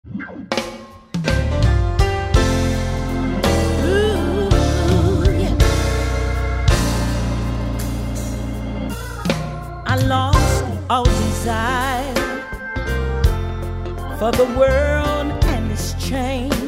Ooh, yeah. I lost all desire for the world and its change.